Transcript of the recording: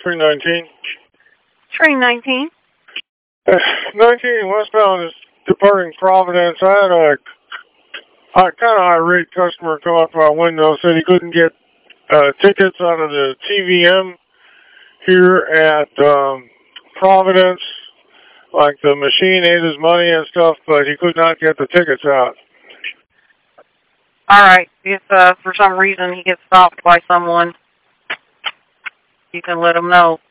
319. 319. 19 westbound is departing Providence. I had a kind of irate customer come up to our window, said he couldn't get tickets out of the TVM here at Providence. Like the machine ate his money and stuff, but he could not get the tickets out. Alright, if for some reason he gets stopped by someone, you can let him know.